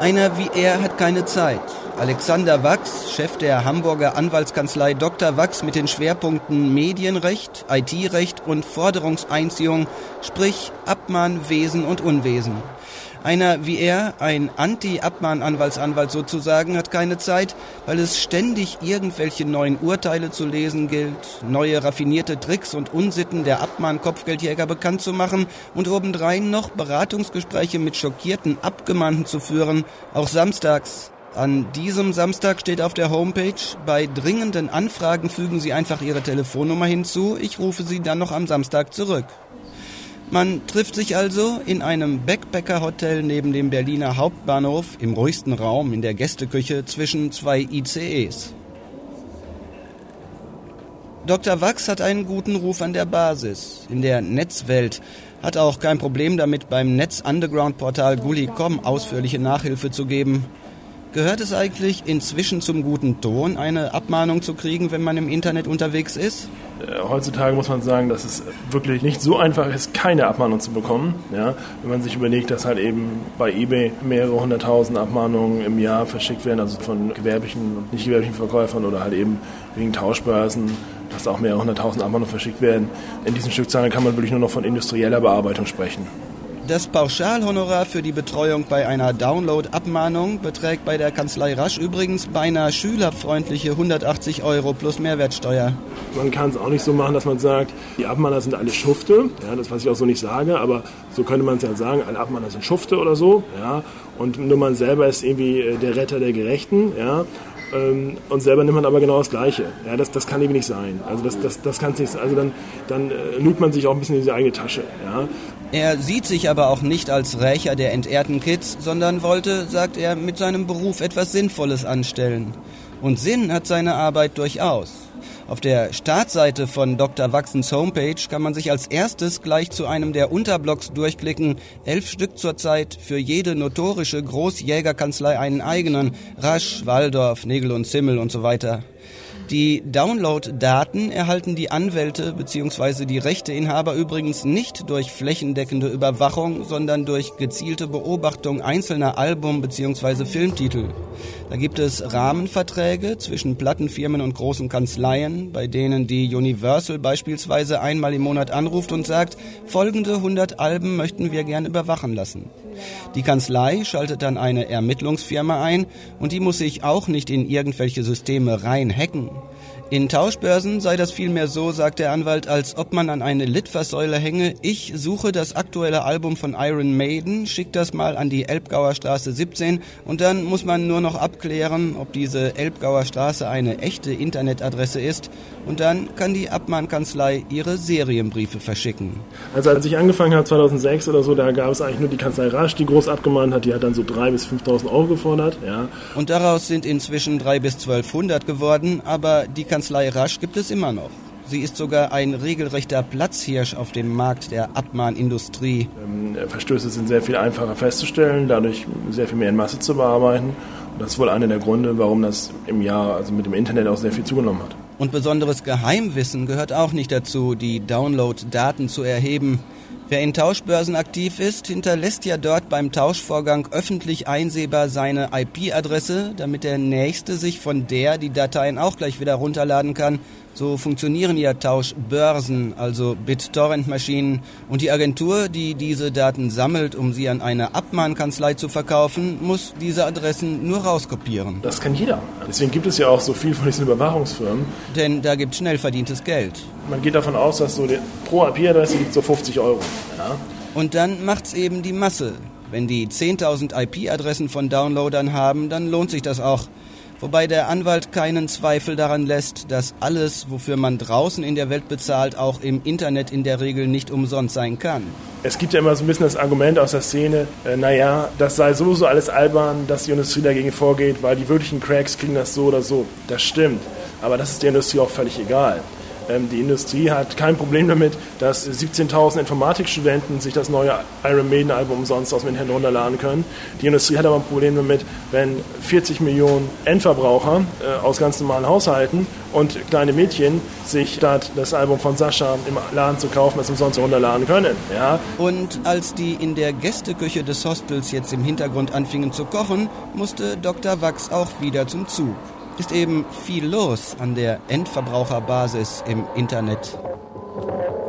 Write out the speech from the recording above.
Einer wie er hat keine Zeit. Alexander Wachs, Chef der Hamburger Anwaltskanzlei Dr. Wachs mit den Schwerpunkten Medienrecht, IT-Recht und Forderungseinziehung, sprich Abmahnwesen und Unwesen. Einer wie er, ein Anti-Abmahnanwalt sozusagen, hat keine Zeit, weil es ständig irgendwelche neuen Urteile zu lesen gilt, neue raffinierte Tricks und Unsitten der Abmahn-Kopfgeldjäger bekannt zu machen und obendrein noch Beratungsgespräche mit schockierten Abgemahnten zu führen, auch samstags. An diesem Samstag steht auf der Homepage, bei dringenden Anfragen fügen Sie einfach Ihre Telefonnummer hinzu, ich rufe Sie dann noch am Samstag zurück. Man trifft sich also in einem Backpacker-Hotel neben dem Berliner Hauptbahnhof im ruhigsten Raum in der Gästeküche zwischen 2 ICEs. Dr. Wachs hat einen guten Ruf an der Basis, in der Netzwelt, hat auch kein Problem damit, beim Netz-Underground-Portal Gully.com ausführliche Nachhilfe zu geben. Gehört es eigentlich inzwischen zum guten Ton, eine Abmahnung zu kriegen, wenn man im Internet unterwegs ist? Heutzutage muss man sagen, dass es wirklich nicht so einfach ist, keine Abmahnung zu bekommen. Ja? Wenn man sich überlegt, dass halt eben bei eBay mehrere 100.000 Abmahnungen im Jahr verschickt werden, also von gewerblichen und nicht gewerblichen Verkäufern oder halt eben wegen Tauschbörsen, dass auch mehrere 100.000 Abmahnungen verschickt werden. In diesen Stückzahlen kann man wirklich nur noch von industrieller Bearbeitung sprechen. Das Pauschalhonorar für die Betreuung bei einer Download-Abmahnung beträgt bei der Kanzlei Rasch übrigens beinahe schülerfreundliche 180 € plus Mehrwertsteuer. Man kann es auch nicht so machen, dass man sagt, die Abmahner sind alle Schufte. Ja, das, was ich auch so nicht sage, aber so könnte man es ja sagen, alle Abmahner sind Schufte oder so. Ja, und nur man selber ist irgendwie der Retter der Gerechten. Ja. Und selber nimmt man aber genau das Gleiche. Ja, das kann eben nicht sein. Also das kann es nicht sein. Also dann lügt man sich auch ein bisschen in die eigene Tasche. Ja. Er sieht sich aber auch nicht als Rächer der entehrten Kids, sondern wollte, sagt er, mit seinem Beruf etwas Sinnvolles anstellen. Und Sinn hat seine Arbeit durchaus. Auf der Startseite von Dr. Wachsens Homepage kann man sich als erstes gleich zu einem der Unterblocks durchklicken. 11 Stück zurzeit, für jede notorische Großjägerkanzlei einen eigenen. Rasch, Waldorf, Nägel und Zimmel und so weiter. Die Download-Daten erhalten die Anwälte bzw. die Rechteinhaber übrigens nicht durch flächendeckende Überwachung, sondern durch gezielte Beobachtung einzelner Album- bzw. Filmtitel. Da gibt es Rahmenverträge zwischen Plattenfirmen und großen Kanzleien, bei denen die Universal beispielsweise einmal im Monat anruft und sagt, folgende 100 Alben möchten wir gern überwachen lassen. Die Kanzlei schaltet dann eine Ermittlungsfirma ein und die muss sich auch nicht in irgendwelche Systeme rein hacken. In Tauschbörsen sei das vielmehr so, sagt der Anwalt, als ob man an eine Litfaßsäule hänge. Ich suche das aktuelle Album von Iron Maiden, schick das mal an die Elbgauer Straße 17 und dann muss man nur noch abklären, ob diese Elbgauer Straße eine echte Internetadresse ist und dann kann die Abmahnkanzlei ihre Serienbriefe verschicken. Also als ich angefangen habe, 2006 oder so, da gab es eigentlich nur die Kanzlei Rasch, die groß abgemahnt hat, die hat dann so 3.000 bis 5.000 € gefordert. Ja. Und daraus sind inzwischen 300 bis 1.200 geworden, aber die Kanzlei Rasch gibt es immer noch. Sie ist sogar ein regelrechter Platzhirsch auf dem Markt der Abmahnindustrie. Verstöße sind sehr viel einfacher festzustellen, dadurch sehr viel mehr in Masse zu bearbeiten. Und das ist wohl einer der Gründe, warum das im Jahr, also mit dem Internet, auch sehr viel zugenommen hat. Und besonderes Geheimwissen gehört auch nicht dazu, die Download-Daten zu erheben. Wer in Tauschbörsen aktiv ist, hinterlässt ja dort beim Tauschvorgang öffentlich einsehbar seine IP-Adresse, damit der Nächste sich von der die Dateien auch gleich wieder runterladen kann. So funktionieren ja Tauschbörsen, also BitTorrent-Maschinen. Und die Agentur, die diese Daten sammelt, um sie an eine Abmahnkanzlei zu verkaufen, muss diese Adressen nur rauskopieren. Das kann jeder. Deswegen gibt es ja auch so viel von diesen Überwachungsfirmen. Denn da gibt es schnell verdientes Geld. Man geht davon aus, dass so pro IP-Adresse gibt so 50 €. Ja. Und dann macht's eben die Masse. Wenn die 10.000 IP-Adressen von Downloadern haben, dann lohnt sich das auch. Wobei der Anwalt keinen Zweifel daran lässt, dass alles, wofür man draußen in der Welt bezahlt, auch im Internet in der Regel nicht umsonst sein kann. Es gibt ja immer so ein bisschen das Argument aus der Szene, das sei sowieso alles albern, dass die Industrie dagegen vorgeht, weil die wirklichen Cracks kriegen das so oder so. Das stimmt, aber das ist der Industrie auch völlig egal. Die Industrie hat kein Problem damit, dass 17.000 Informatikstudenten sich das neue Iron Maiden Album umsonst aus dem Internet runterladen können. Die Industrie hat aber ein Problem damit, wenn 40 Millionen Endverbraucher aus ganz normalen Haushalten und kleine Mädchen sich statt das Album von Sascha im Laden zu kaufen, es umsonst runterladen können. Ja. Und als die in der Gästeküche des Hostels jetzt im Hintergrund anfingen zu kochen, musste Dr. Wachs auch wieder zum Zug. Ist eben viel los an der Endverbraucherbasis im Internet.